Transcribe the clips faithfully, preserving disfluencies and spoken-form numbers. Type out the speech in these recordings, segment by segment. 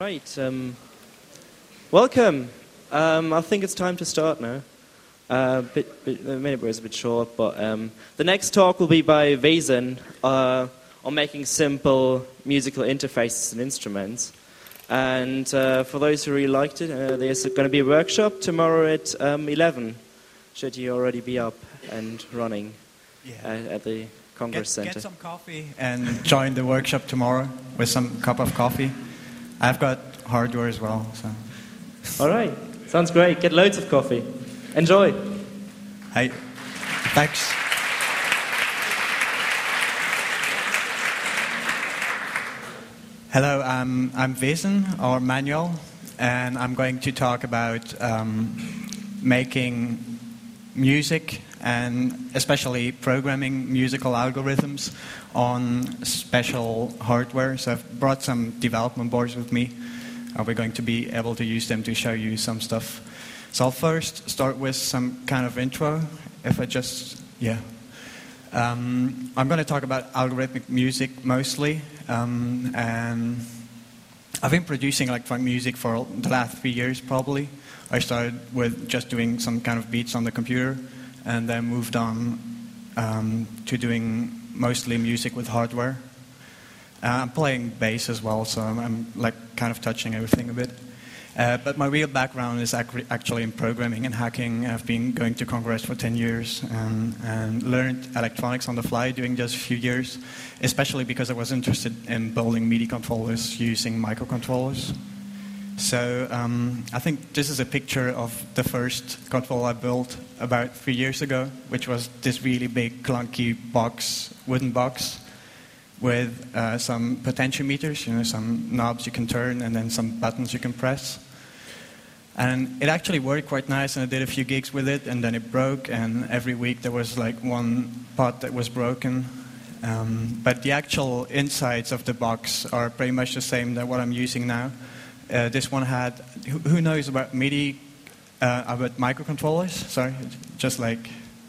Right, um, welcome. Um, I think it's time to start now. Uh, bit, bit, maybe it was a bit short, but um, the next talk will be by Vazen uh, on making simple musical interfaces and instruments. And uh, for those who really liked it, uh, there's going to be a workshop tomorrow at um, eleven. Should you already be up and running yeah. uh, at the Congress get, Center? Get some coffee and join the workshop tomorrow with some cup of coffee. I've got hardware as well. So. All right, sounds great. Get loads of coffee. Enjoy. Hey, thanks. Hello, um, I'm Vazen, or Manuel, and I'm going to talk about um, making music and especially programming musical algorithms on special hardware. So I've brought some development boards with me. Uh, we're going to be able to use them to show you some stuff. So I'll first start with some kind of intro. If I just, yeah. Um, I'm going to talk about algorithmic music mostly. Um, and I've been producing electronic music for the last three years probably. I started with just doing some kind of beats on the computer and then moved on um, to doing mostly music with hardware. Uh, I'm playing bass as well, so I'm, I'm like kind of touching everything a bit. Uh, but my real background is ac- actually in programming and hacking. I've been going to Congress for ten years and, and learned electronics on the fly during just a few years, especially because I was interested in building MIDI controllers using microcontrollers. So um, I think this is a picture of the first controller I built about three years ago, which was this really big, clunky box, wooden box, with uh, some potentiometers, you know, some knobs you can turn, and then some buttons you can press. And it actually worked quite nice, and I did a few gigs with it, and then it broke, and every week there was like one part that was broken. Um, but the actual insides of the box are pretty much the same than what I'm using now. Uh, this one had, who, who knows about MIDI, uh, about microcontrollers? Sorry, just like,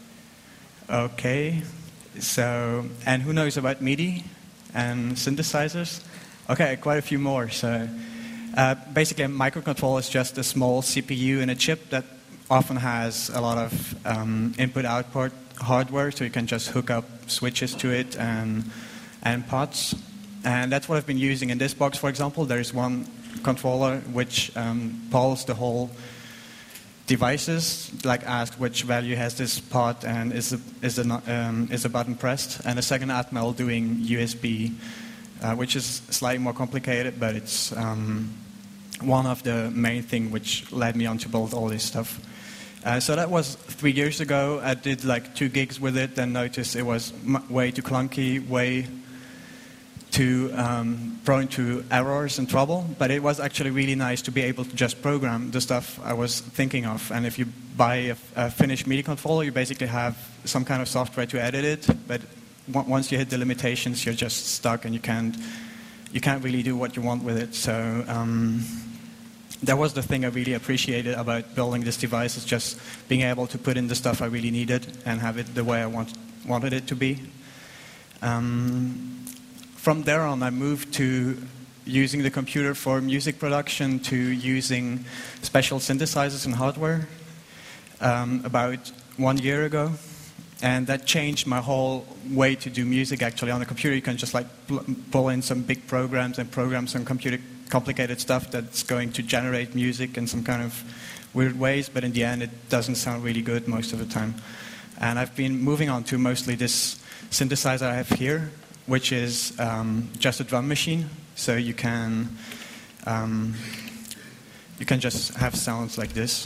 okay. So, and who knows about MIDI and synthesizers? Okay, quite a few more. So, uh, basically, a microcontroller is just a small C P U in a chip that often has a lot of um, input-output hardware, so you can just hook up switches to it and and pots. And that's what I've been using in this box, for example. There's one controller which um, polls the whole devices, like ask which value has this pot and is the, is the, um, is the button pressed, and a second Atmel doing U S B, uh, which is slightly more complicated, but it's um, one of the main things which led me on to build all this stuff. Uh, so that was three years ago. I did like two gigs with it, then noticed it was m- way too clunky, way too um, prone to errors and trouble, but it was actually really nice to be able to just program the stuff I was thinking of. And if you buy a, a finished MIDI controller, you basically have some kind of software to edit it, but w- once you hit the limitations, you're just stuck and you can't you can't really do what you want with it. So um, that was the thing I really appreciated about building this device, is just being able to put in the stuff I really needed and have it the way I want, wanted it to be. Um, From there on, I moved to using the computer for music production, to using special synthesizers and hardware um, about one year ago. And that changed my whole way to do music, actually. On the computer, you can just like pl- pull in some big programs and program some computer complicated stuff that's going to generate music in some kind of weird ways, but in the end, it doesn't sound really good most of the time. And I've been moving on to mostly this synthesizer I have here, which is um, just a drum machine, so you can um, you can just have sounds like this,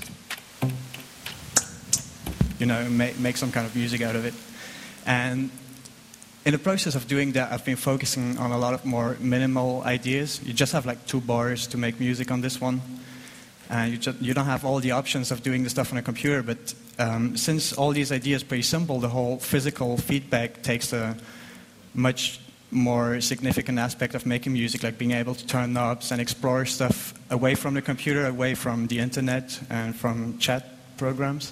you know, make, make some kind of music out of it. And in the process of doing that, I've been focusing on a lot of more minimal ideas. You just have like two bars to make music on this one, and you just you don't have all the options of doing the stuff on a computer. But um, since all these ideas are pretty simple, the whole physical feedback takes a much more significant aspect of making music, like being able to turn knobs and explore stuff away from the computer, away from the internet and from chat programs.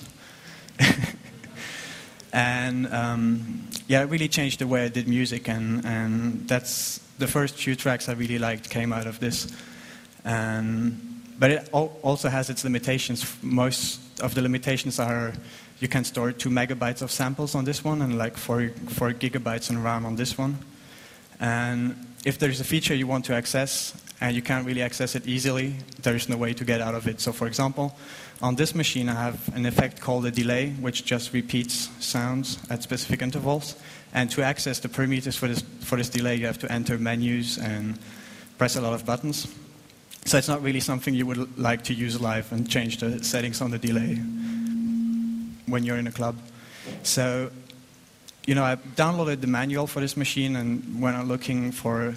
and um, yeah, it really changed the way I did music, and, and that's the first few tracks I really liked came out of this. And, but it al- also has its limitations. Most of the limitations are you can store two megabytes of samples on this one and like four, four gigabytes in RAM on this one. And if there's a feature you want to access and you can't really access it easily, there's no way to get out of it. So for example, on this machine I have an effect called a delay, which just repeats sounds at specific intervals. And to access the parameters for this, for this delay, you have to enter menus and press a lot of buttons. So it's not really something you would like to use live and change the settings on the delay when you're in a club. So, you know, I downloaded the manual for this machine, and when I'm looking for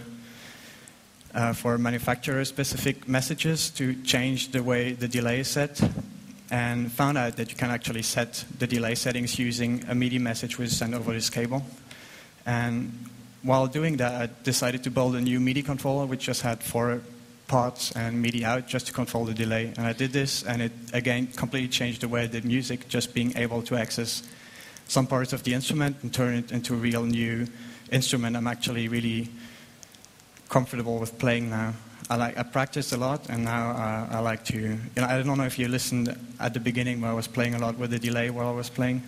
uh, for manufacturer-specific messages to change the way the delay is set, and found out that you can actually set the delay settings using a MIDI message which is sent over this cable. And while doing that, I decided to build a new MIDI controller which just had four pods and MIDI out just to control the delay. And I did this, and it again completely changed the way I did music, just being able to access some parts of the instrument and turn it into a real new instrument I'm actually really comfortable with playing now. I like I practiced a lot, and now uh, I like to, you know, I don't know if you listened at the beginning where I was playing a lot with the delay while I was playing.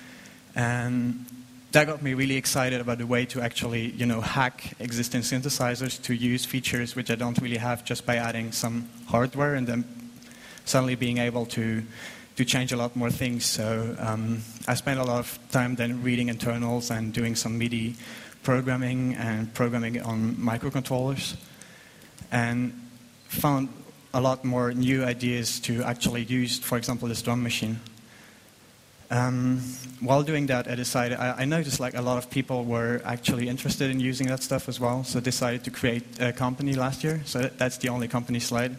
And that got me really excited about the way to actually, you know, hack existing synthesizers to use features which I don't really have just by adding some hardware and then suddenly being able to to change a lot more things. So um, I spent a lot of time then reading internals and doing some MIDI programming and programming on microcontrollers, and found a lot more new ideas to actually use, for example, this drum machine. Um, while doing that, I decided, I, I noticed like a lot of people were actually interested in using that stuff as well, so I decided to create a company last year. So that, that's the only company slide.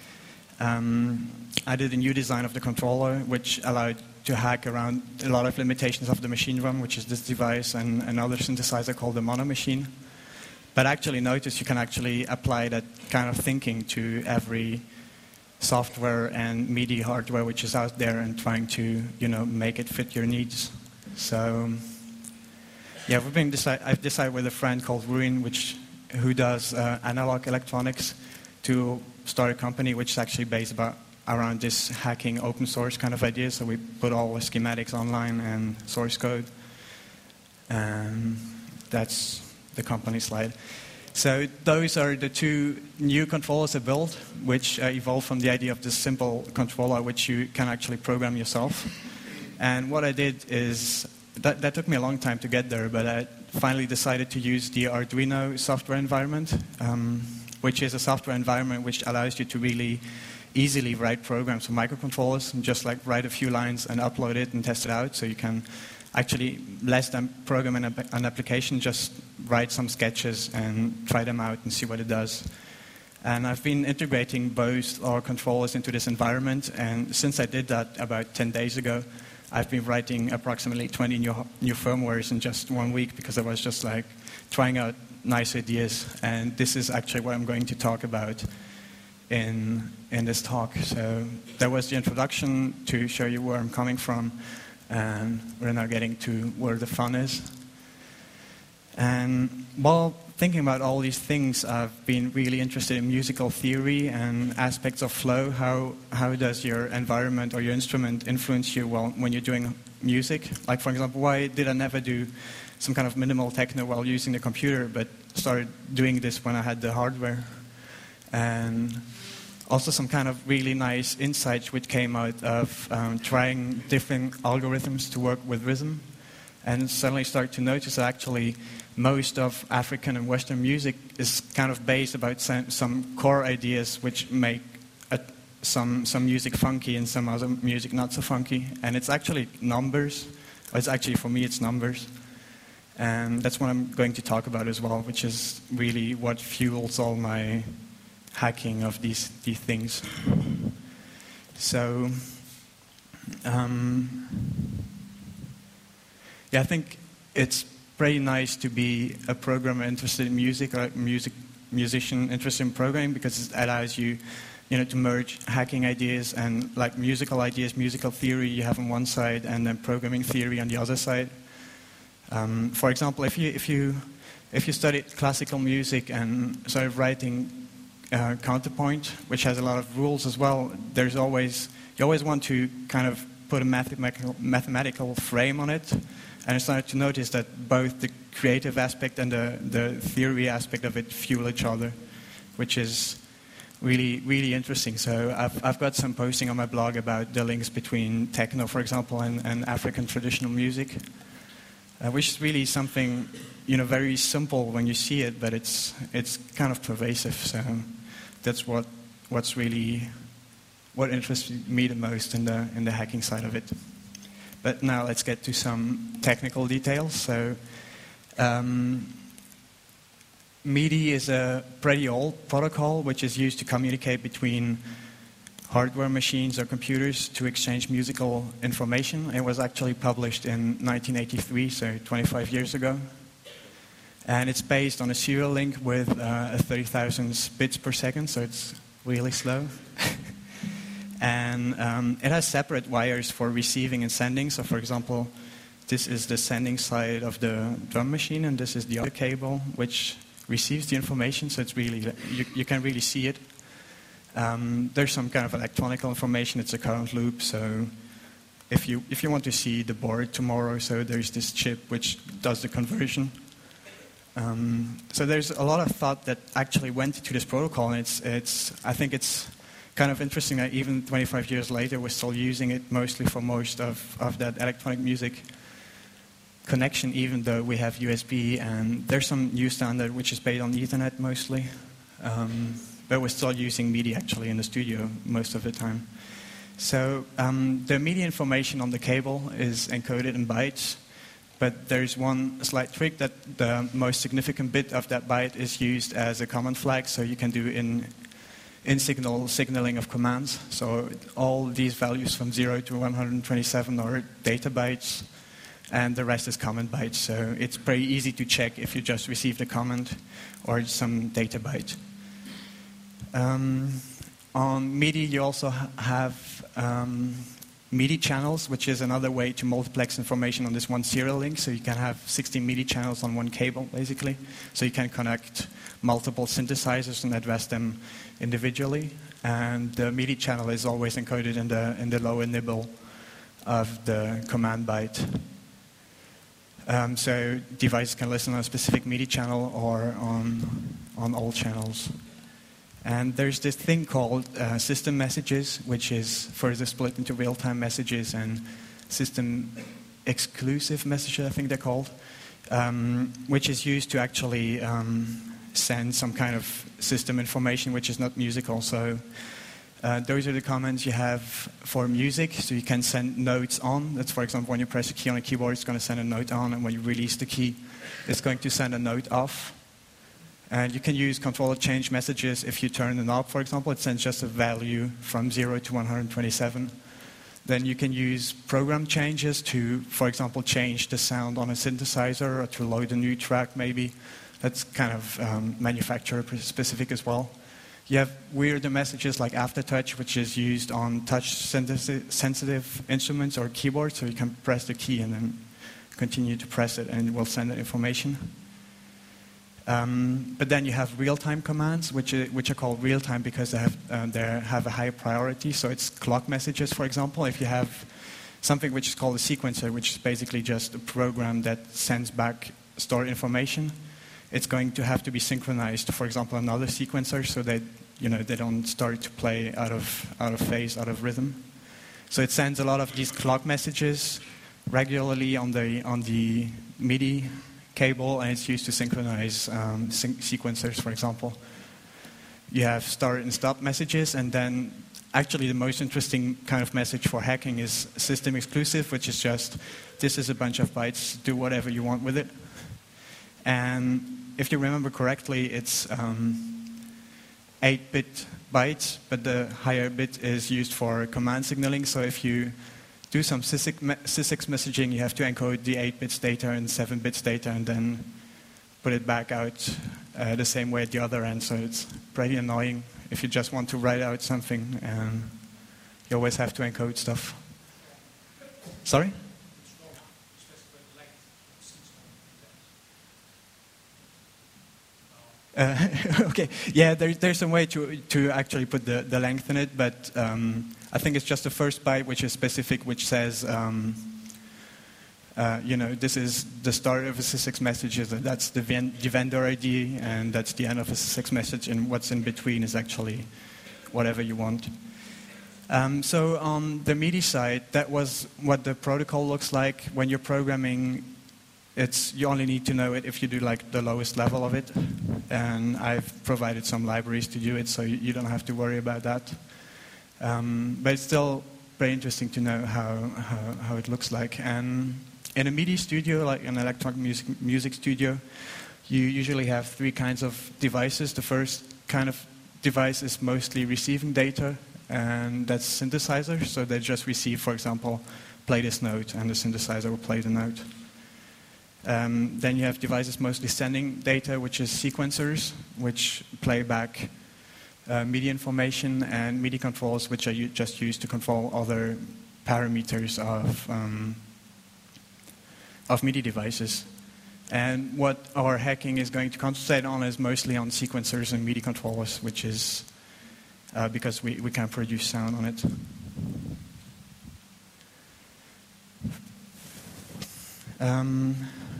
Um, I did a new design of the controller, which allowed to hack around a lot of limitations of the machine drum, which is this device and another synthesizer called the Mono Machine. But actually notice you can actually apply that kind of thinking to every software and MIDI hardware which is out there and trying to, you know, make it fit your needs. So, yeah, we've been deci- I've decided with a friend called Ruin, which who does uh, analog electronics, to start a company which is actually based about around this hacking open source kind of idea. So we put all the schematics online and source code. And that's the company slide. So those are the two new controllers I built, which uh, evolved from the idea of this simple controller which you can actually program yourself. And what I did is, that, that took me a long time to get there, but I finally decided to use the Arduino software environment, um, which is a software environment which allows you to really easily write programs for microcontrollers, and just like write a few lines and upload it and test it out. So you can actually, less than program an, an application, just write some sketches and try them out and see what it does. And I've been integrating both our controllers into this environment, and since I did that about ten days ago, I've been writing approximately twenty new, new firmwares in just one week, because I was just like trying out nice ideas. And this is actually what I'm going to talk about in, in this talk. So that was the introduction to show you where I'm coming from. And we're now getting to where the fun is. And while thinking about all these things, I've been really interested in musical theory and aspects of flow. How how does your environment or your instrument influence you while, when you're doing music? Like, for example, why did I never do some kind of minimal techno while using the computer, but started doing this when I had the hardware? And also some kind of really nice insights which came out of um, trying different algorithms to work with rhythm, and suddenly start to notice that actually most of African and Western music is kind of based about some, some core ideas which make a, some, some music funky and some other music not so funky. And it's actually numbers. It's actually, for me, it's numbers. And that's what I'm going to talk about as well, which is really what fuels all my hacking of these these things. So, um, yeah, I think it's pretty nice to be a programmer interested in music, or a music musician interested in programming, because it allows you, you know, to merge hacking ideas and like musical ideas, musical theory you have on one side, and then programming theory on the other side. Um, for example, if you if you if you studied classical music and started writing uh, Counterpoint, which has a lot of rules as well. There's always you always want to kind of put a mathematical mathematical frame on it, and I started to notice that both the creative aspect and the the theory aspect of it fuel each other, which is really really interesting. So I've I've got some posting on my blog about the links between techno, for example, and, and African traditional music, uh, which is really something, you know, very simple when you see it, but it's it's kind of pervasive. So that's what what's really what interests me the most in the in the hacking side of it. But now let's get to some technical details. So um, MIDI is a pretty old protocol which is used to communicate between hardware machines or computers to exchange musical information. It was actually published in nineteen eighty-three, so twenty-five years ago. And it's based on a serial link with uh, thirty thousand bits per second, so it's really slow. And um, it has separate wires for receiving and sending. So, for example, this is the sending side of the drum machine, and this is the other cable which receives the information. So it's really you, you can really see it. Um, there's some kind of electronic information. It's a current loop. So if you if you want to see the board tomorrow, so there's this chip which does the conversion. Um, so there's a lot of thought that actually went into this protocol, and it's it's I think it's kind of interesting that even twenty-five years later we're still using it mostly for most of, of that electronic music connection, even though we have U S B, and there's some new standard which is based on Ethernet mostly. Um, but we're still using MIDI actually in the studio most of the time. So um, the MIDI information on the cable is encoded in bytes, but there's one slight trick that the most significant bit of that byte is used as a command flag, so you can do in in signal signaling of commands. So all these values from zero to one hundred twenty-seven are data bytes, and the rest is comment bytes. So it's pretty easy to check if you just received a comment or some data byte. Um, on MIDI, you also ha have um, MIDI channels, which is another way to multiplex information on this one serial link. So you can have sixteen MIDI channels on one cable, basically. So you can connect multiple synthesizers and address them individually. And the MIDI channel is always encoded in the in the lower nibble of the command byte. Um, so devices can listen on a specific MIDI channel or on on all channels. And there's this thing called uh, system messages, which is further split into real-time messages and system-exclusive messages, I think they're called, um, which is used to actually um, send some kind of system information which is not musical. So uh, those are the commands you have for music. So you can send notes on. That's, for example, when you press a key on a keyboard, it's going to send a note on, and when you release the key, it's going to send a note off. And you can use controller change messages if you turn the knob, for example. It sends just a value from zero to one hundred twenty-seven. Then you can use program changes to, for example, change the sound on a synthesizer or to load a new track, maybe. That's kind of um, manufacturer-specific as well. You have weirder messages like aftertouch, which is used on touch-sensitive instruments or keyboards. So you can press the key and then continue to press it, and it will send that information. Um, but then you have real-time commands, which are, which are called real-time because they have, uh, they have a high priority. So it's clock messages, for example. If you have something which is called a sequencer, which is basically just a program that sends back stored information, it's going to have to be synchronized to, for example, another sequencer, so that you know they don't start to play out of out of phase, out of rhythm. So it sends a lot of these clock messages regularly on the on the MIDI cable, and it's used to synchronize um, syn sequencers, for example. You have start and stop messages, and then actually the most interesting kind of message for hacking is system exclusive, which is just, this is a bunch of bytes, do whatever you want with it. And if you remember correctly, it's um, eight bit bytes, but the higher bit is used for command signaling. So if you do some sysix messaging, you have to encode the eight bits data and seven bits data and then put it back out uh, the same way at the other end. So it's pretty annoying if you just want to write out something and you always have to encode stuff. Sorry? Uh, okay, yeah, there, there's some way to to actually put the, the length in it, but um, I think it's just the first byte which is specific, which says, um, uh, you know, this is the start of a sysx message, that's the, ven- the vendor I D, and that's the end of a sysx message, and what's in between is actually whatever you want. Um, so on the MIDI side, that was what the protocol looks like when you're programming. It's, you only need to know it if you do like the lowest level of it, and I've provided some libraries to do it, so you, you don't have to worry about that. Um, but it's still very interesting to know how, how, how it looks like. And in a MIDI studio, like an electronic music, music studio, you usually have three kinds of devices. The first kind of device is mostly receiving data, and that's synthesizer. So they just receive, for example, play this note, and the synthesizer will play the note. Um, then you have devices mostly sending data, which is sequencers, which play back uh, MIDI information, and MIDI controls, which are u- just used to control other parameters of, um, of MIDI devices. And what our hacking is going to concentrate on is mostly on sequencers and MIDI controllers, which is uh, because we, we can produce sound on it. Um,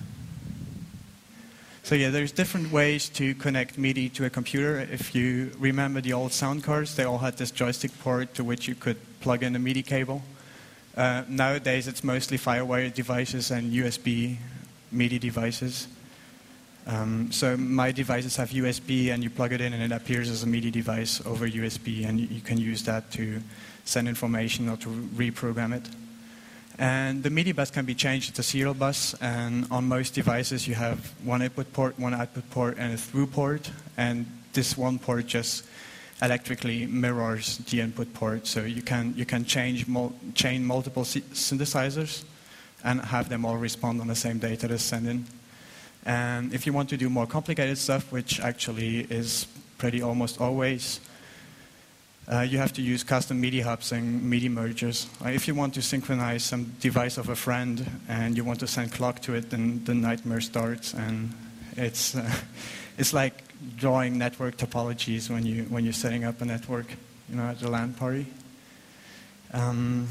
So yeah, there's different ways to connect MIDI to a computer. If you remember the old sound cards, they all had this joystick port to which you could plug in a MIDI cable. Uh, nowadays, it's mostly FireWire devices and U S B MIDI devices. Um, so my devices have U S B, and you plug it in, and it appears as a MIDI device over U S B, and you, you can use that to send information or to reprogram it. And the MIDI bus can be changed to serial bus, and on most devices you have one input port, one output port, and a through port, and this one port just electrically mirrors the input port, so you can you can change mul- chain multiple sy- synthesizers and have them all respond on the same data that's sent in. And if you want to do more complicated stuff, which actually is pretty almost always, Uh, you have to use custom MIDI hubs and MIDI mergers. Uh, if you want to synchronize some device of a friend and you want to send clock to it, then the nightmare starts, and it's uh, it's like drawing network topologies when you when you're setting up a network, you know, at a LAN party. Um,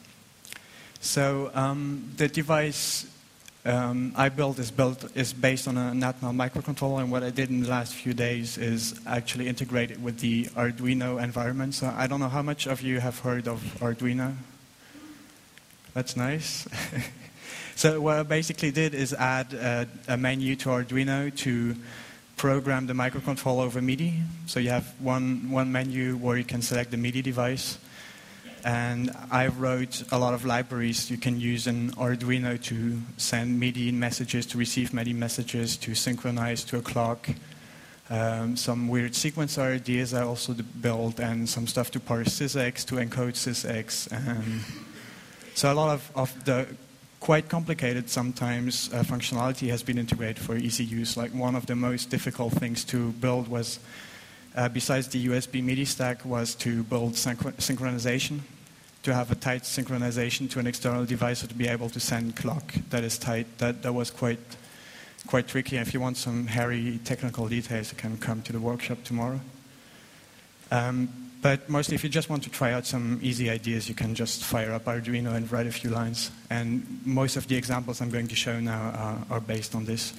so um, the device Um, I built is built is based on a Natmel microcontroller, and what I did in the last few days is actually integrate it with the Arduino environment. So I don't know how much of you have heard of Arduino. That's nice. So what I basically did is add a, a menu to Arduino to program the microcontroller over MIDI. So you have one one menu where you can select the MIDI device. And I wrote a lot of libraries. You can use an Arduino to send MIDI messages, to receive MIDI messages, to synchronize to a clock. Um, some weird sequencer ideas I also built, and some stuff to parse sysx, to encode sysx. And so a lot of, of the quite complicated sometimes uh, functionality has been integrated for easy use. Like one of the most difficult things to build was, Uh, besides the U S B MIDI stack, was to build synch- synchronization, to have a tight synchronization to an external device, or to be able to send clock that is tight. That that was quite quite tricky. If you want some hairy technical details, you can come to the workshop tomorrow. Um, but mostly, if you just want to try out some easy ideas, you can just fire up Arduino and write a few lines. And most of the examples I'm going to show now are, are based on this.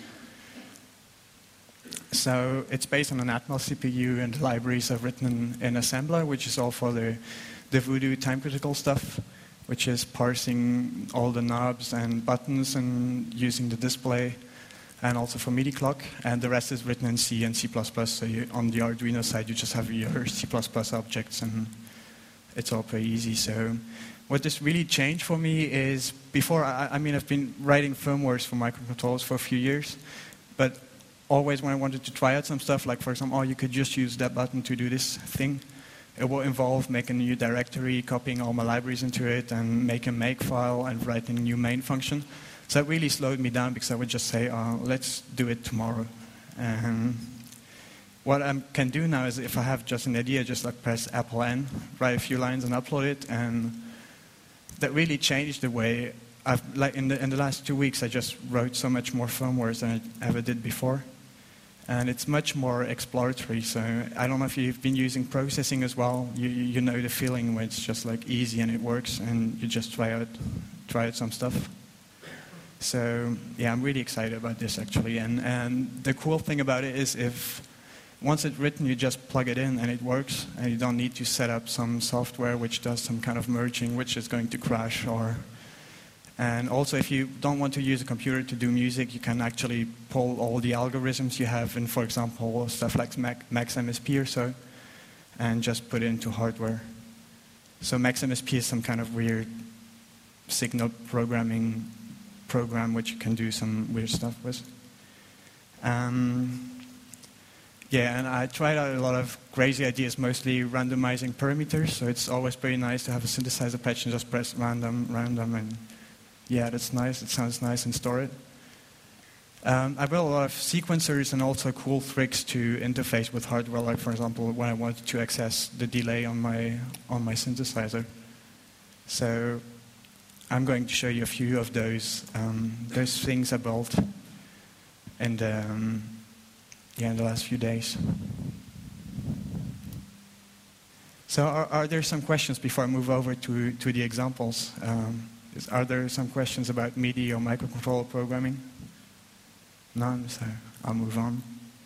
So it's based on an Atmel C P U, and the libraries I've written in, in assembler, which is all for the, the Voodoo time-critical stuff, which is parsing all the knobs and buttons and using the display, and also for MIDI clock. And the rest is written in C and C plus plus. So you, on the Arduino side, you just have your C plus plus objects, and it's all pretty easy. So what this really changed for me is, before, I, I mean, I've been writing firmwares for microcontrollers for a few years, but always when I wanted to try out some stuff, like for example, oh, you could just use that button to do this thing, it will involve making a new directory, copying all my libraries into it, and make a make file and writing a new main function. So it really slowed me down, because I would just say, oh, let's do it tomorrow. And what I can do now is, if I have just an idea, just like press Apple N, write a few lines and upload it, and that really changed the way I've, like in the in the last two weeks, I just wrote so much more firmware than I ever did before. And it's much more exploratory. So I don't know if you've been using processing as well. You, you know the feeling where it's just like easy and it works, and you just try out, try out some stuff. So yeah, I'm really excited about this actually. And, and the cool thing about it is if once it's written, you just plug it in and it works, and you don't need to set up some software which does some kind of merging, which is going to crash. Or, and also if you don't want to use a computer to do music, you can actually pull all the algorithms you have in, for example, stuff like Mac, Max M S P or so, and just put it into hardware. So Max M S P is some kind of weird signal programming program which you can do some weird stuff with. Um, yeah, and I tried out a lot of crazy ideas, mostly randomizing parameters, so it's always pretty nice to have a synthesizer patch and just press random, random, and yeah, that's nice, it sounds nice, and store it. Um, I built a lot of sequencers and also cool tricks to interface with hardware, like for example, when I wanted to access the delay on my, on my synthesizer. So I'm going to show you a few of those, um, those things I built in the, um, yeah, in the last few days. So are, are there some questions before I move over to, to the examples? Um, is, are there some questions about MIDI or microcontroller programming? None, so I'll move on.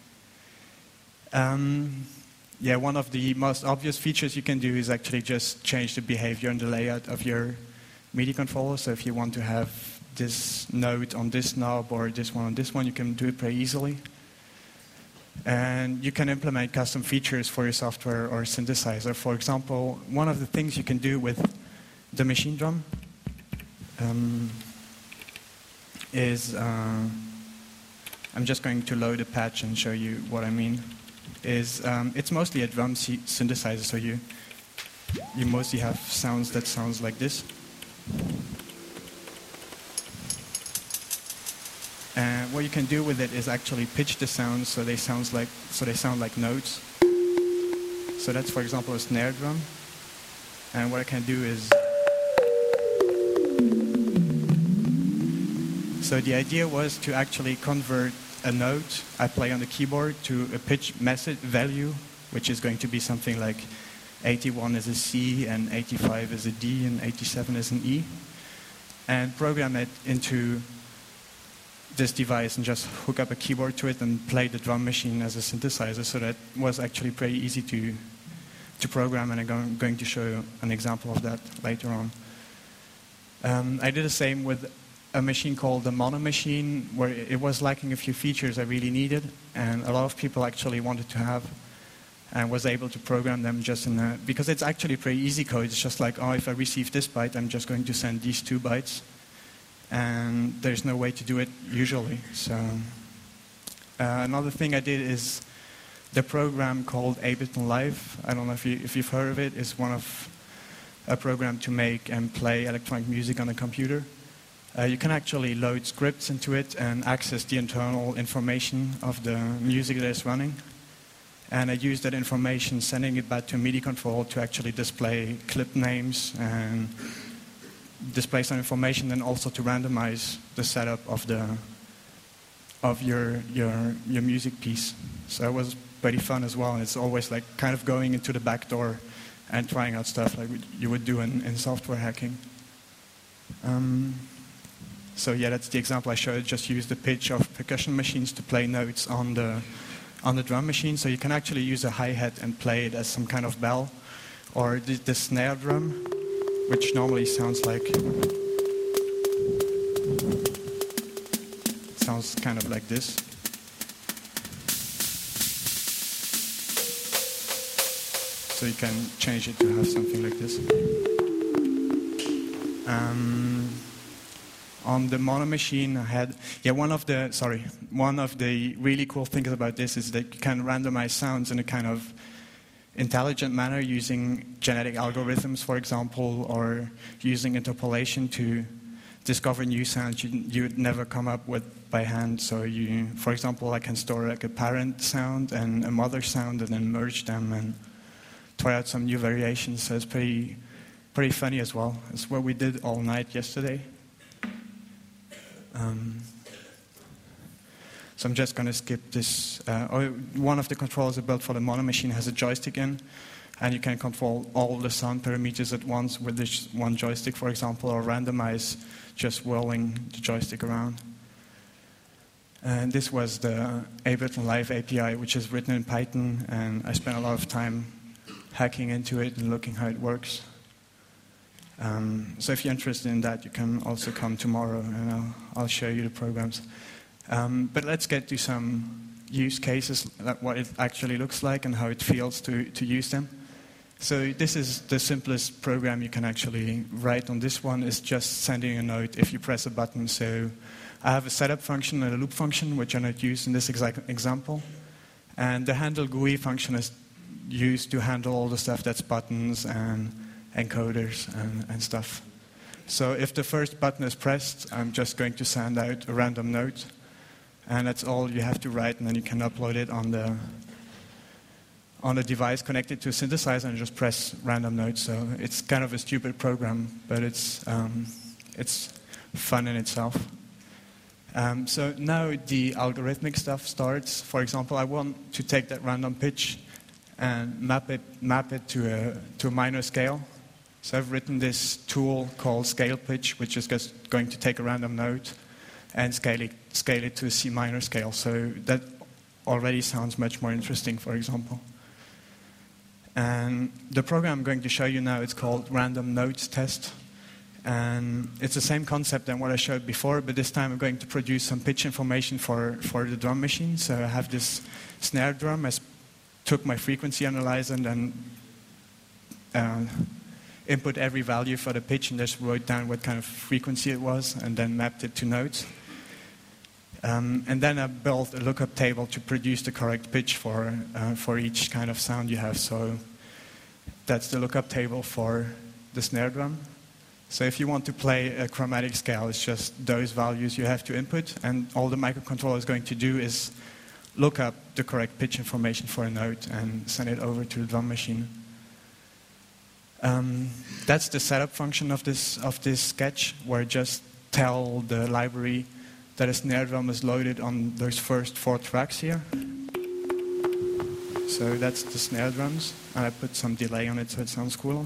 Um, yeah, one of the most obvious features you can do is actually just change the behavior and the layout of your MIDI controller. So if you want to have this note on this knob or this one on this one, you can do it pretty easily. And you can implement custom features for your software or synthesizer. For example, one of the things you can do with the machine drum um, is, uh, I'm just going to load a patch and show you what I mean, is um, it's mostly a drum synthesizer, so you, you mostly have sounds that sounds like this. And what you can do with it is actually pitch the sounds so they sounds like so they sound like notes. So that's, for example, a snare drum. And what I can do is, so the idea was to actually convert a note I play on the keyboard to a pitch message value, which is going to be something like eighty-one is a C and eighty-five is a D and eighty-seven is an E, and program it into this device and just hook up a keyboard to it and play the drum machine as a synthesizer. So that was actually pretty easy to to program, and I'm going to show you an example of that later on. Um, I did the same with a machine called the Mono Machine, where it was lacking a few features I really needed, and a lot of people actually wanted to have, and was able to program them just in a, because it's actually pretty easy code. It's just like, oh, if I receive this byte, I'm just going to send these two bytes. And there's no way to do it usually. So uh, another thing I did is the program called Ableton Live. I don't know if, you, if you've heard of it. It's one of a program to make and play electronic music on a computer. Uh, you can actually load scripts into it and access the internal information of the music that is running. And I use that information, sending it back to a MIDI control to actually display clip names and display some information, and also to randomize the setup of the of your your your music piece. So it was pretty fun as well. It's always like kind of going into the back door and trying out stuff like you would do in, in software hacking. Um, so yeah, that's the example I showed. Just use the pitch of percussion machines to play notes on the on the drum machine. So you can actually use a hi-hat and play it as some kind of bell, or the, the snare drum, which normally sounds like, sounds kind of like this. So you can change it to have something like this. Um, on the Mono Machine, I had, yeah, one of the, sorry, one of the really cool things about this is that you can randomize sounds in a kind of intelligent manner using genetic algorithms, for example, or using interpolation to discover new sounds you, you would never come up with by hand. So you, for example, I can store like a parent sound and a mother sound and then merge them and try out some new variations. So it's pretty, pretty funny as well. It's what we did all night yesterday. Um, So I'm just going to skip this. Uh, oh, one of the controls built for the mono machine has a joystick in, and you can control all the sound parameters at once with this one joystick, for example, or randomize just whirling the joystick around. And this was the Ableton Live A P I, which is written in Python, and I spent a lot of time hacking into it and looking how it works. Um, so if you're interested in that, you can also come tomorrow, and I'll, I'll show you the programs. Um, but let's get to some use cases, like what it actually looks like and how it feels to, to use them. So this is the simplest program you can actually write on this one. Is just sending a note if you press a button. So I have a setup function and a loop function, which are not used in this exact example. And the handle G U I function is used to handle all the stuff that's buttons and encoders and, and stuff. So if the first button is pressed, I'm just going to send out a random note. And that's all you have to write, and then you can upload it on the on a device connected to a synthesizer and just press random notes. So it's kind of a stupid program, but it's um, it's fun in itself. Um, so now the algorithmic stuff starts. For example, I want to take that random pitch and map it map it to a to a minor scale. So I've written this tool called Scale Pitch, which is just going to take a random note and scale it scale it to a C minor scale. So that already sounds much more interesting, for example. And the program I'm going to show you now is called Random Notes Test. And it's the same concept than what I showed before, but this time I'm going to produce some pitch information for, for the drum machine. So I have this snare drum. I took my frequency analyzer and then uh, input every value for the pitch and just wrote down what kind of frequency it was and then mapped it to notes. Um, and then I built a lookup table to produce the correct pitch for, uh, for each kind of sound you have. So that's the lookup table for the snare drum. So if you want to play a chromatic scale, it's just those values you have to input, and all the microcontroller is going to do is look up the correct pitch information for a note and send it over to the drum machine. Um, that's the setup function of this of this sketch, where I just tell the library that a snare drum is loaded on those first four tracks here. So that's the snare drums, and I put some delay on it so it sounds cooler.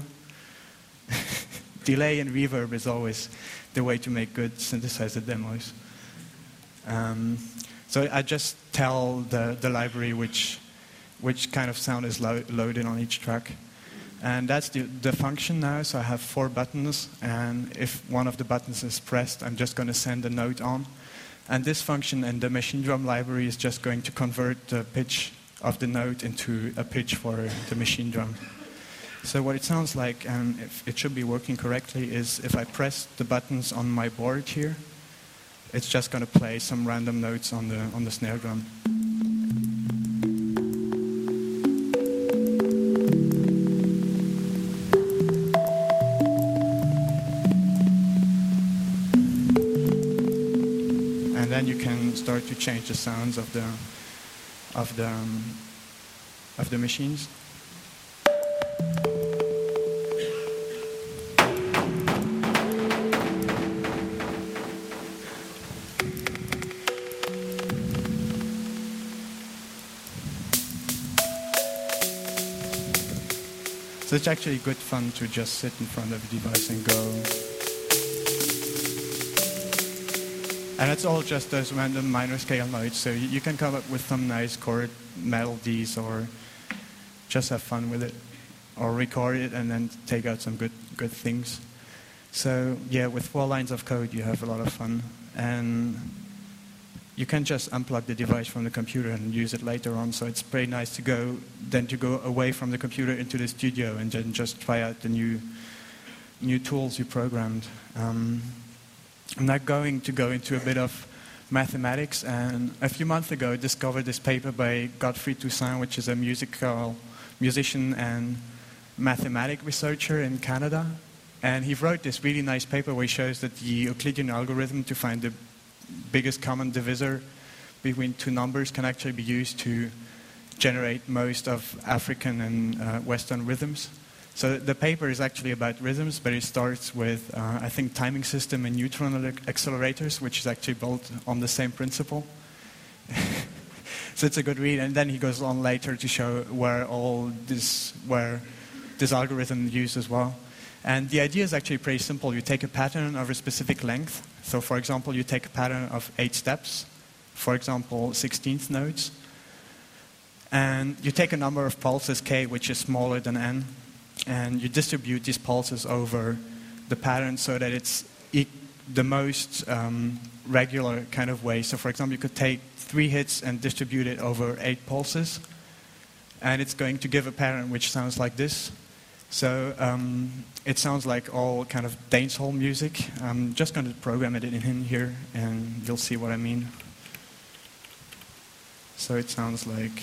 Delay and reverb is always the way to make good synthesizer demos. Um, so I just tell the, the library which, which kind of sound is lo loaded on each track. And that's the, the function now. So I have four buttons, and if one of the buttons is pressed, I'm just going to send a note on. And this function in the machine drum library is just going to convert the pitch of the note into a pitch for the machine drum. So what it sounds like, and if it should be working correctly, is if I press the buttons on my board here, it's just going to play some random notes on the on the snare drum. And then you can start to change the sounds of the of the um, of the machines. So it's actually good fun to just sit in front of a device and go. And it's all just those random minor scale notes, so you can come up with some nice chord melodies or just have fun with it, or record it and then take out some good good things. So yeah, with four lines of code you have a lot of fun, and you can just unplug the device from the computer and use it later on. So it's pretty nice to go then to go away from the computer into the studio and then just try out the new new tools you programmed. Um, I'm now going to go into a bit of mathematics, and a few months ago I discovered this paper by Godfrey Toussaint, which is a musical musician and mathematic researcher in Canada. And he wrote this really nice paper where he shows that the Euclidean algorithm to find the biggest common divisor between two numbers can actually be used to generate most of African and uh, Western rhythms. So the paper is actually about rhythms, but it starts with, uh, I think, timing system and neutron accelerators, which is actually built on the same principle. So it's a good read, and then he goes on later to show where all this, where this algorithm is used as well. And the idea is actually pretty simple. You take a pattern of a specific length. So for example, you take a pattern of eight steps, for example, sixteenth notes. And you take a number of pulses, k, which is smaller than n, and you distribute these pulses over the pattern so that it's e the most um, regular kind of way. So for example, you could take three hits and distribute it over eight pulses, and it's going to give a pattern which sounds like this. So um, it sounds like all kind of dancehall music. I'm just going to program it in here, and you'll see what I mean. So it sounds like...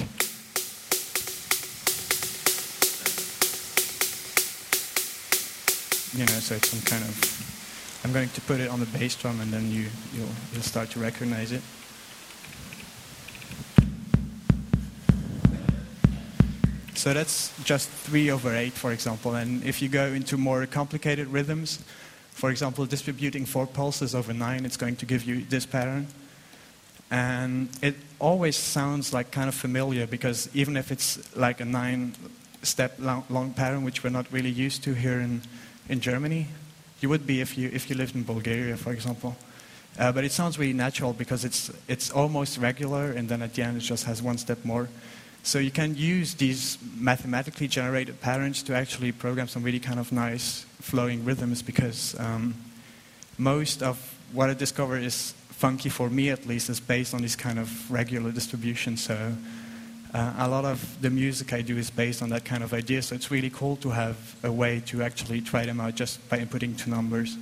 You know, so it's some kind of... I'm going to put it on the bass drum, and then you, you'll, you'll start to recognize it. So that's just three over eight, for example. And if you go into more complicated rhythms, for example, distributing four pulses over nine, it's going to give you this pattern. And it always sounds like kind of familiar, because even if it's like a nine-step long, long pattern, which we're not really used to here in, in Germany, you would be if you, if you lived in Bulgaria, for example. Uh, but it sounds really natural because it's, it's almost regular, and then at the end it just has one step more. So you can use these mathematically generated patterns to actually program some really kind of nice flowing rhythms, because um, most of what I discovered is funky, for me at least, is based on this kind of regular distribution. So uh, a lot of the music I do is based on that kind of idea. So it's really cool to have a way to actually try them out just by inputting two numbers.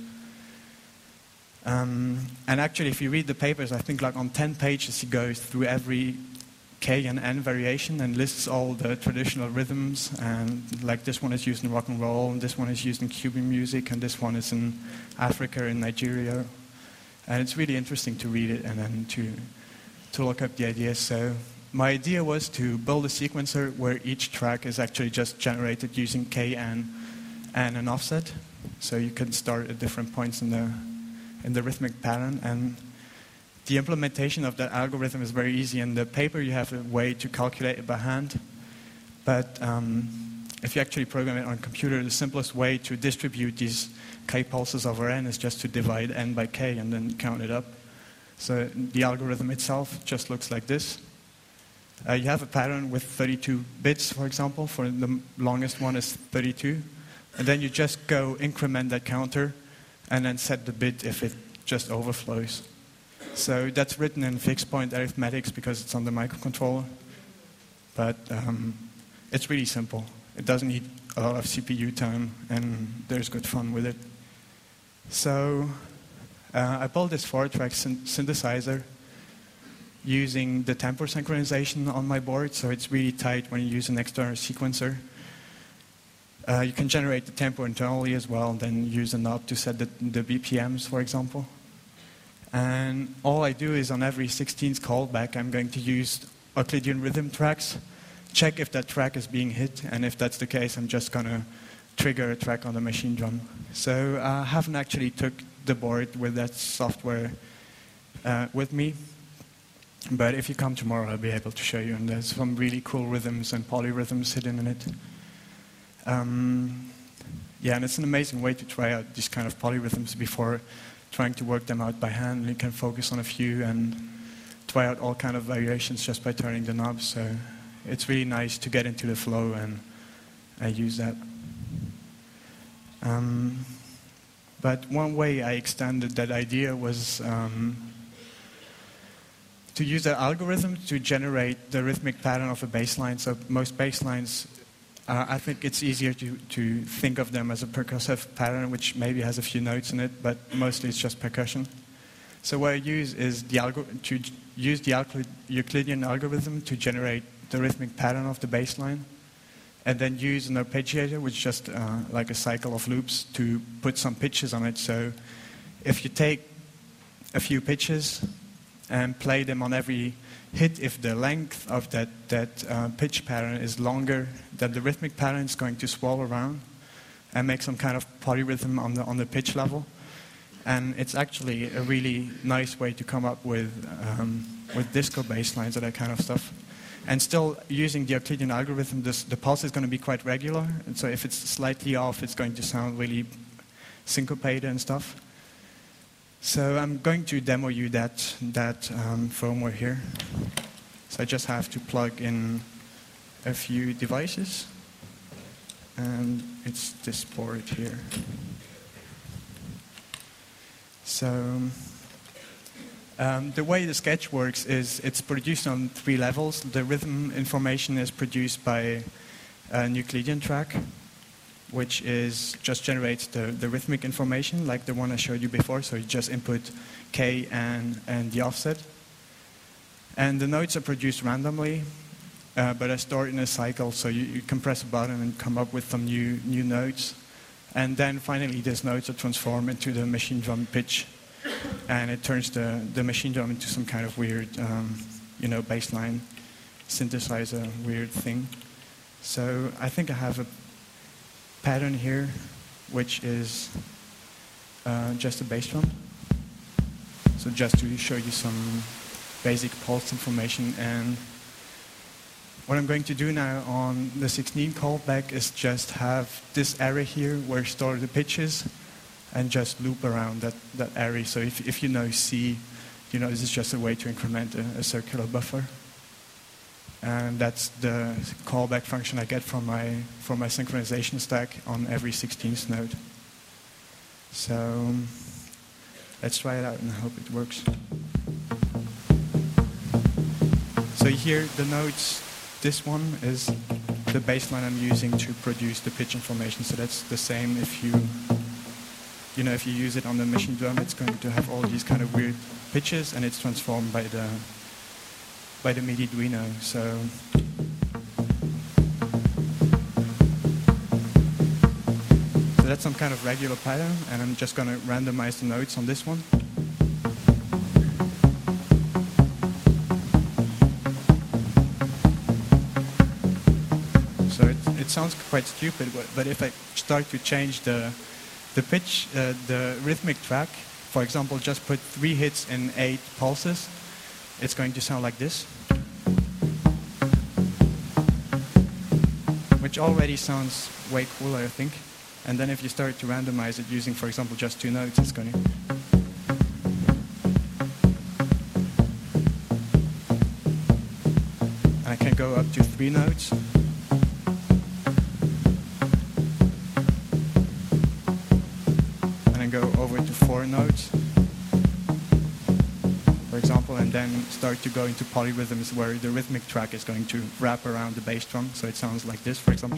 Um, and actually, if you read the papers, I think like on ten pages he goes through every K and N variation and lists all the traditional rhythms, and like this one is used in rock and roll, and this one is used in Cuban music, and this one is in Africa, in Nigeria. And it's really interesting to read it and then to, to look up the ideas. So my idea was to build a sequencer where each track is actually just generated using K, N, and an offset. So you can start at different points in the, in the rhythmic pattern. And the implementation of that algorithm is very easy. In the paper, you have a way to calculate it by hand. But um, if you actually program it on a computer, the simplest way to distribute these K pulses over N is just to divide N by K and then count it up. So the algorithm itself just looks like this. Uh, you have a pattern with thirty-two bits, for example. For the longest one is thirty-two. And then you just go increment that counter and then set the bit if it just overflows. So that's written in fixed point arithmetics because it's on the microcontroller. But um, it's really simple. It doesn't need a lot of C P U time, and there's good fun with it. So uh, I built this four-track syn synthesizer using the tempo synchronization on my board, so it's really tight when you use an external sequencer. Uh, you can generate the tempo internally as well, and then use a knob to set the, the B P Ms, for example. And all I do is on every sixteenth callback, I'm going to use Euclidean rhythm tracks, check if that track is being hit, and if that's the case, I'm just going to trigger a track on the machine drum. So uh, I haven't actually took the board with that software uh, with me, but if you come tomorrow, I'll be able to show you, and there's some really cool rhythms and polyrhythms hidden in it. Um, yeah, and it's an amazing way to try out these kind of polyrhythms before trying to work them out by hand. You can focus on a few and try out all kind of variations just by turning the knobs. So it's really nice to get into the flow and I use that. Um, but one way I extended that idea was um, to use the algorithm to generate the rhythmic pattern of a bass line. So most bass lines, uh, I think it's easier to, to think of them as a percussive pattern, which maybe has a few notes in it, but mostly it's just percussion. So what I use is the algo to use the Euclidean algorithm to generate the rhythmic pattern of the bass line, and then use an arpeggiator, which is just uh, like a cycle of loops, to put some pitches on it. So if you take a few pitches and play them on every hit, if the length of that, that uh, pitch pattern is longer than the rhythmic pattern, it's going to swirl around and make some kind of polyrhythm on the, on the pitch level. And it's actually a really nice way to come up with, um, with disco bass lines and that kind of stuff. And still using the Euclidean algorithm, this, the pulse is going to be quite regular. And so if it's slightly off, it's going to sound really syncopated and stuff. So I'm going to demo you that, that um, firmware here. So I just have to plug in a few devices. And it's this board here. So um, the way the sketch works is it's produced on three levels. The rhythm information is produced by a Euclidean track, which is just generates the, the rhythmic information, like the one I showed you before. So you just input K and, and the offset. And the notes are produced randomly, uh, but are stored in a cycle. So you, you can press a button and come up with some new, new notes. And then finally, these notes are transformed into the machine drum pitch. And it turns the, the machine drum into some kind of weird, um, you know, bassline synthesizer weird thing. So I think I have a pattern here, which is uh, just a bass drum. So just to show you some basic pulse information. And what I'm going to do now on the sixteen callback is just have this area here where I store the pitches and just loop around that, that area. So if, if you know C, you know this is just a way to increment a, a circular buffer. And that's the callback function I get from my, from my synchronization stack on every sixteenth note. So let's try it out and I hope it works. So here the notes, this one is the bassline I'm using to produce the pitch information. So that's the same if you, you know, if you use it on the machine drum, it's going to have all these kind of weird pitches and it's transformed by the by the MIDI Arduino. So So that's some kind of regular pattern, and I'm just going to randomize the notes on this one. So it, it sounds quite stupid, but, but if I start to change the, the pitch, uh, the rhythmic track, for example, just put three hits in eight pulses, it's going to sound like this. Which already sounds way cooler, I think. And then if you start to randomize it using, for example, just two notes, it's going to... And I can go up to three notes. And then go over to four notes, for example, and then start to go into polyrhythms where the rhythmic track is going to wrap around the bass drum. So it sounds like this, for example.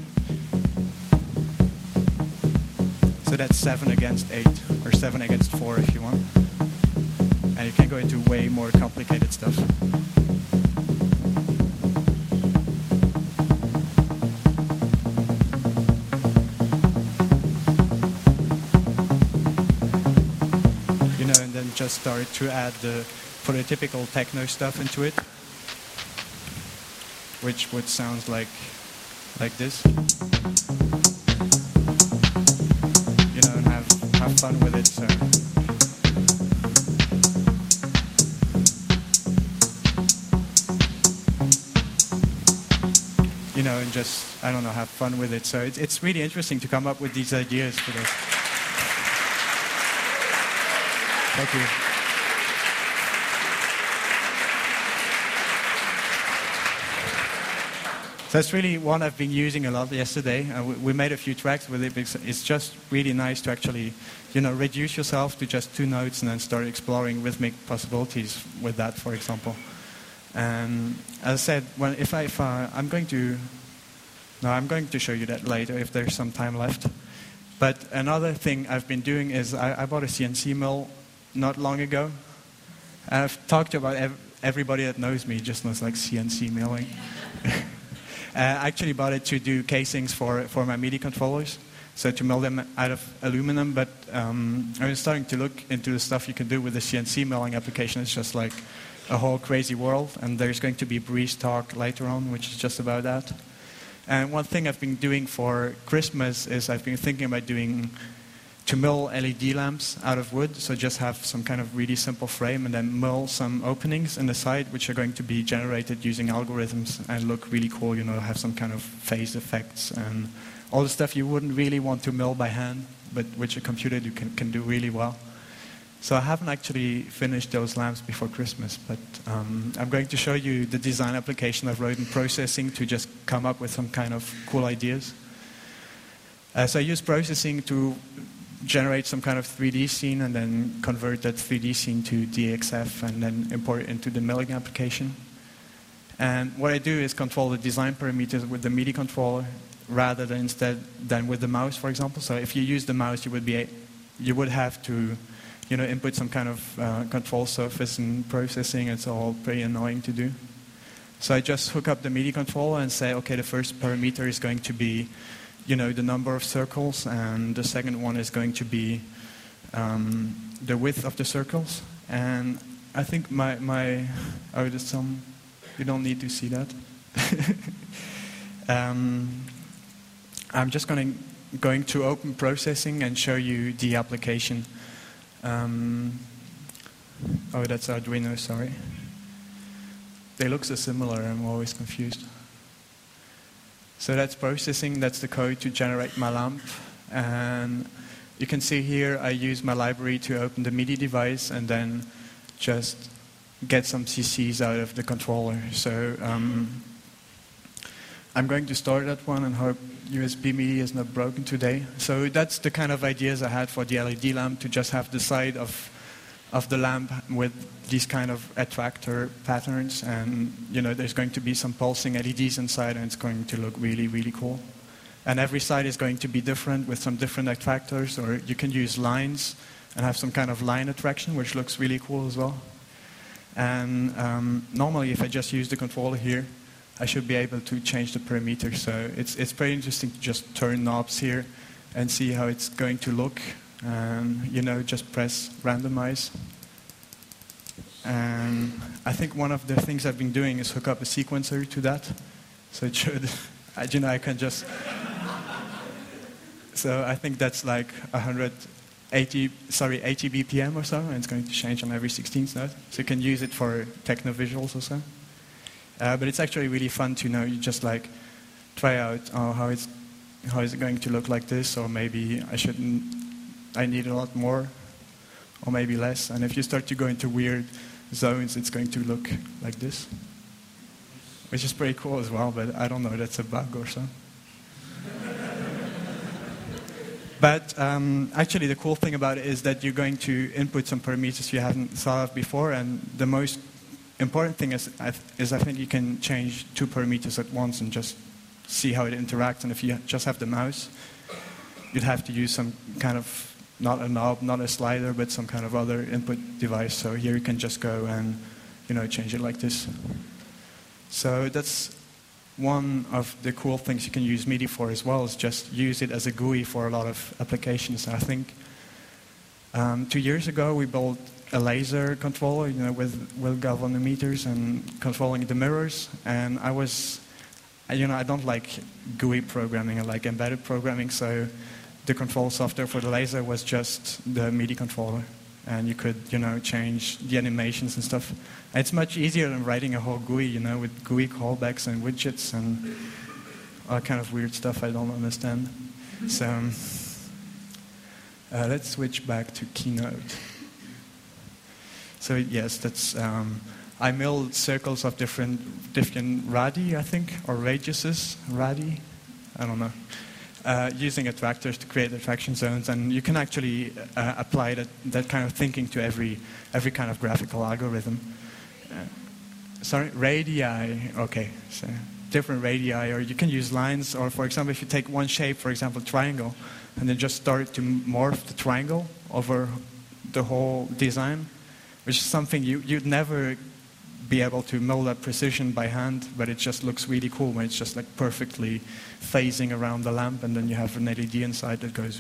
So that's seven against eight, or seven against four if you want. And you can go into way more complicated stuff. You know, and then just start to add the prototypical techno stuff into it, which would sound like, like this. Have fun with it, so. You know, and just, I don't know, have fun with it. So it's, it's really interesting to come up with these ideas for this. Thank you. So that's really one I've been using a lot yesterday. Uh, we, we made a few tracks with it because it's just really nice to actually, you know, reduce yourself to just two notes and then start exploring rhythmic possibilities with that, for example. And as I said, well, if I, if I, I'm going to, no, I'm going to show you that later if there's some time left. But another thing I've been doing is I, I bought a C N C mill not long ago. I've talked about ev everybody that knows me just knows like C N C milling. Uh, I actually bought it to do casings for, for my MIDI controllers, so to mill them out of aluminum, but um, I was starting to look into the stuff you can do with the C N C milling application. It's just like a whole crazy world, and there's going to be Breeze talk later on, which is just about that. And one thing I've been doing for Christmas is I've been thinking about doing to mill L E D lamps out of wood, so just have some kind of really simple frame and then mill some openings in the side which are going to be generated using algorithms and look really cool, you know, have some kind of phase effects and all the stuff you wouldn't really want to mill by hand, but which a computer you can, can do really well. So I haven't actually finished those lamps before Christmas, but um, I'm going to show you the design application of rodent processing to just come up with some kind of cool ideas. Uh, so I use processing to generate some kind of three D scene and then convert that three D scene to D X F and then import it into the milling application. And what I do is control the design parameters with the MIDI controller rather than instead than with the mouse, for example. So if you use the mouse, you would be you would have to, you know, input some kind of uh, control surface and processing. It's all pretty annoying to do. So I just hook up the MIDI controller and say, okay, the first parameter is going to be, you know, the number of circles, and the second one is going to be um, the width of the circles. And I think my, my oh, there's some, you don't need to see that. um, I'm just going to, going to open processing and show you the application. Um, oh, that's Arduino, sorry. They look so similar, I'm always confused. So that's processing, that's the code to generate my lamp. And you can see here I use my library to open the MIDI device and then just get some C Cs out of the controller. So um, I'm going to start that one and hope U S B MIDI is not broken today. So that's the kind of ideas I had for the L E D lamp, to just have the side of of the lamp with these kind of attractor patterns, and you know there's going to be some pulsing L E Ds inside, and it's going to look really, really cool. And every side is going to be different with some different attractors, or you can use lines and have some kind of line attraction, which looks really cool as well. And um, normally, if I just use the controller here, I should be able to change the parameters. So it's it's pretty interesting to just turn knobs here and see how it's going to look. And you know, just press randomize. And I think one of the things I've been doing is hook up a sequencer to that. So it should, I, you know, I can just. So I think that's like one hundred eighty, sorry, eighty B P M or so, and it's going to change on every sixteenth note. So you can use it for techno visuals or so. Uh, but it's actually really fun to know. You just like try out oh, how it's how is it going to look like this, or maybe I shouldn't. I need a lot more, or maybe less. And if you start to go into weird zones, it's going to look like this, which is pretty cool as well. But I don't know, that's a bug or so. But um, actually, the cool thing about it is that you're going to input some parameters you haven't thought of before, and the most important thing is, is I think you can change two parameters at once and just see how it interacts. And if you just have the mouse, you'd have to use some kind of, not a knob, not a slider, but some kind of other input device. So here you can just go and, you know, change it like this. So that's one of the cool things you can use MIDI for as well, is just use it as a G U I for a lot of applications. I think um, two years ago we built a laser controller, you know, with, with galvanometers and controlling the mirrors. And I was, you know, I don't like G U I programming, I like embedded programming, so the control software for the laser was just the MIDI controller. And you could, you know, change the animations and stuff. And it's much easier than writing a whole G U I, you know, with G U I callbacks and widgets and all kind of weird stuff I don't understand. So uh, let's switch back to Keynote. So yes, that's um, I milled circles of different different radii, I think, or radiuses, radii, I don't know. Uh, using attractors to create attraction zones, and you can actually uh, apply that, that kind of thinking to every every kind of graphical algorithm. Uh, sorry, radii, okay, so different radii, or you can use lines, or for example, if you take one shape, for example, triangle, and then just start to morph the triangle over the whole design, which is something you, you'd never be able to mill that precision by hand, but it just looks really cool when it's just like perfectly phasing around the lamp, and then you have an L E D inside that goes.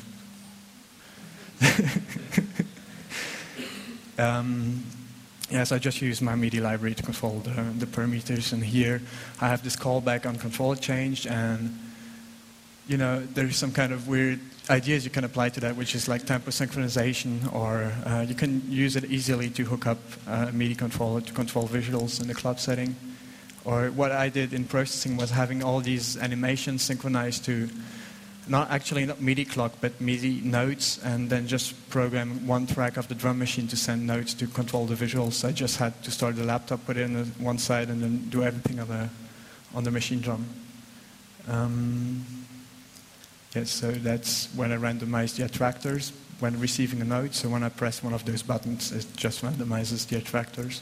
um, yes, I just use my MIDI library to control the, the parameters, and here I have this callback on control change, and you know there's some kind of weird ideas you can apply to that, which is like tempo synchronization, or uh, you can use it easily to hook up uh, a MIDI controller to control visuals in the club setting. Or what I did in processing was having all these animations synchronized to not actually not MIDI clock, but MIDI notes, and then just program one track of the drum machine to send notes to control the visuals. I just had to start the laptop, put it on one side, and then do everything on the, on the machine drum. Um, yes, so that's when I randomize the attractors when receiving a note. So when I press one of those buttons, it just randomizes the attractors.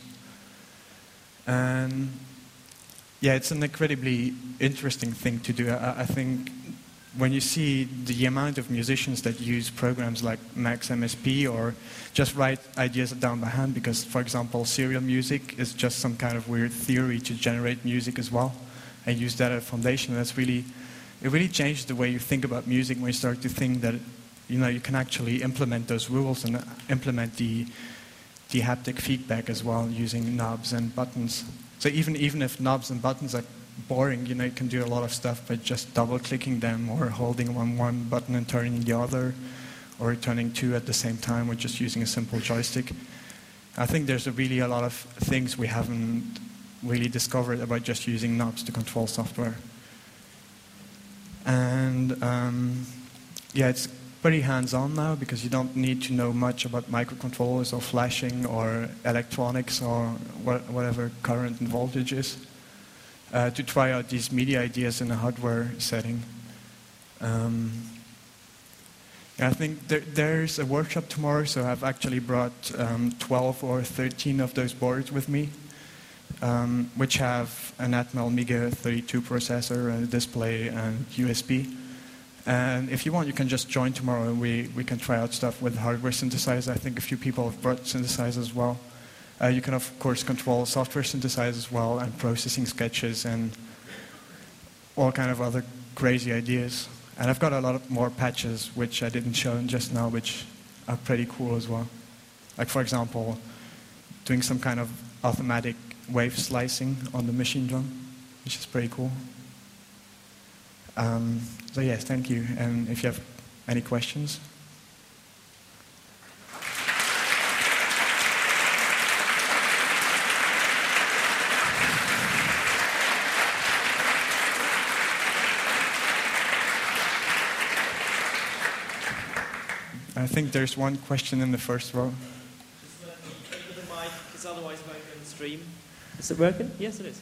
And yeah, it's an incredibly interesting thing to do. I, I think when you see the amount of musicians that use programs like Max M S P or just write ideas down by hand, because, for example, serial music is just some kind of weird theory to generate music as well, and use that as a foundation. That's really, it really changed the way you think about music when you start to think that, you know, you can actually implement those rules and implement the, the haptic feedback as well using knobs and buttons. So even, even if knobs and buttons are boring, you know, you can do a lot of stuff by just double-clicking them or holding one, one button and turning the other, or turning two at the same time, or just using a simple joystick. I think there's a really a lot of things we haven't really discovered about just using knobs to control software. And um, yeah, it's pretty hands-on now because you don't need to know much about microcontrollers or flashing or electronics or wh whatever current and voltage is. Uh, to try out these MIDI ideas in a hardware setting. Um, I think there, there's a workshop tomorrow, so I've actually brought um, twelve or thirteen of those boards with me, um, which have an Atmel Miga thirty-two processor, a display, and U S B. And if you want, you can just join tomorrow. We, we can try out stuff with hardware synthesizers. I think a few people have brought synthesizers as well. Uh, you can, of course, control software synthesizers as well, and processing sketches, and all kind of other crazy ideas. And I've got a lot of more patches, which I didn't show just now, which are pretty cool as well. Like, for example, doing some kind of automatic wave slicing on the machine drum, which is pretty cool. Um, so yes, thank you. And if you have any questions. I think there's one question in the first row. Just let me take the mic, because otherwise I won't go on the stream. Is it working? Yes, it is.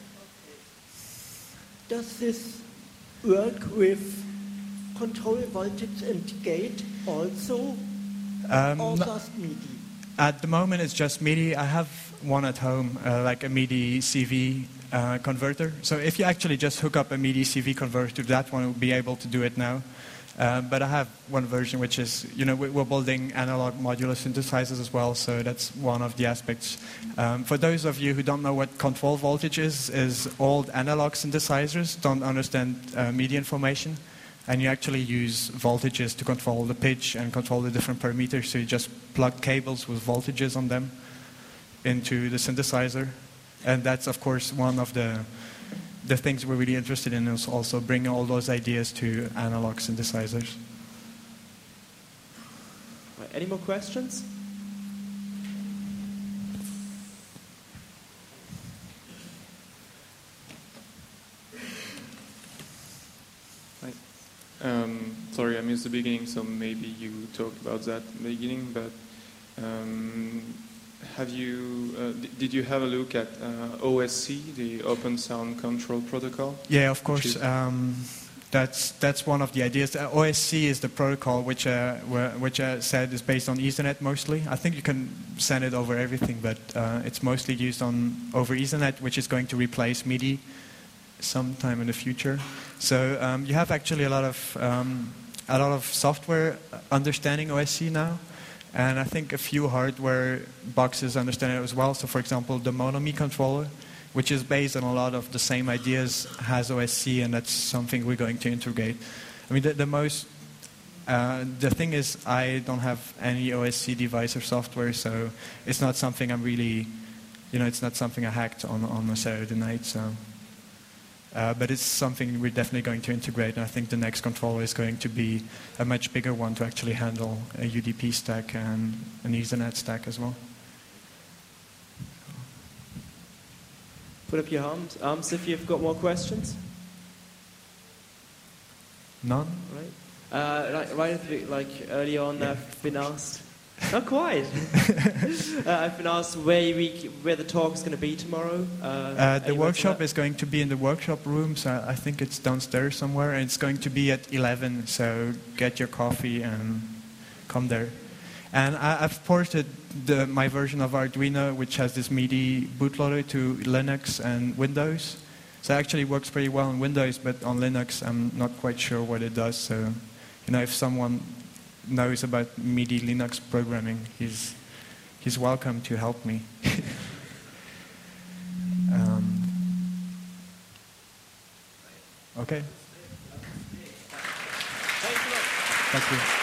Does this work with control voltage and gate also, Um, or no- just MIDI? At the moment, it's just MIDI. I have one at home, uh, like a MIDI C V uh, converter. So if you actually just hook up a MIDI C V converter to that one, we'll be able to do it now. Uh, but I have one version which is, you know, we- we're building analog modular synthesizers as well, so that's one of the aspects. Um, for those of you who don't know what control voltage is, is old analog synthesizers don't understand uh, MIDI information, and you actually use voltages to control the pitch and control the different parameters, so you just plug cables with voltages on them into the synthesizer. And that's, of course, one of the the things we're really interested in, is also bringing all those ideas to analog synthesizers. Right, any more questions? Hi. Um, sorry, I missed the beginning, so maybe you talked about that in the beginning, but um, have you, uh, d- did you have a look at uh, O S C, the Open Sound Control Protocol? Yeah, of course. Which is- Um, that's that's one of the ideas. Uh, O S C is the protocol which uh, where- which I said is based on Ethernet mostly. I think you can send it over everything, but uh, it's mostly used on over Ethernet, which is going to replace MIDI sometime in the future. So um, you have actually a lot of um, a lot of software understanding O S C now. And I think a few hardware boxes understand it as well. So, for example, the Monomi controller, which is based on a lot of the same ideas, has O S C, and that's something we're going to integrate. I mean, the, the most, uh, the thing is, I don't have any O S C device or software, so it's not something I'm really, you know, it's not something I hacked on on a Saturday night. So, Uh, but it's something we're definitely going to integrate, and I think the next controller is going to be a much bigger one to actually handle a U D P stack and an Ethernet stack as well. Put up your arms, arms if you've got more questions. None? Right, uh, like, right at the, like early on, yeah. I've been asked. Not quite. uh, I've been asked where we, where the talk is going to be tomorrow. Uh, uh, the workshop is going to be in the workshop room, so I think it's downstairs somewhere, and it's going to be at eleven. So get your coffee and come there. And I, I've ported the, my version of Arduino, which has this MIDI bootloader, to Linux and Windows. So it actually works pretty well on Windows, but on Linux, I'm not quite sure what it does. So, you know, if someone knows about MIDI Linux programming, he's he's welcome to help me. um, okay. Thanks a lot. Thank you.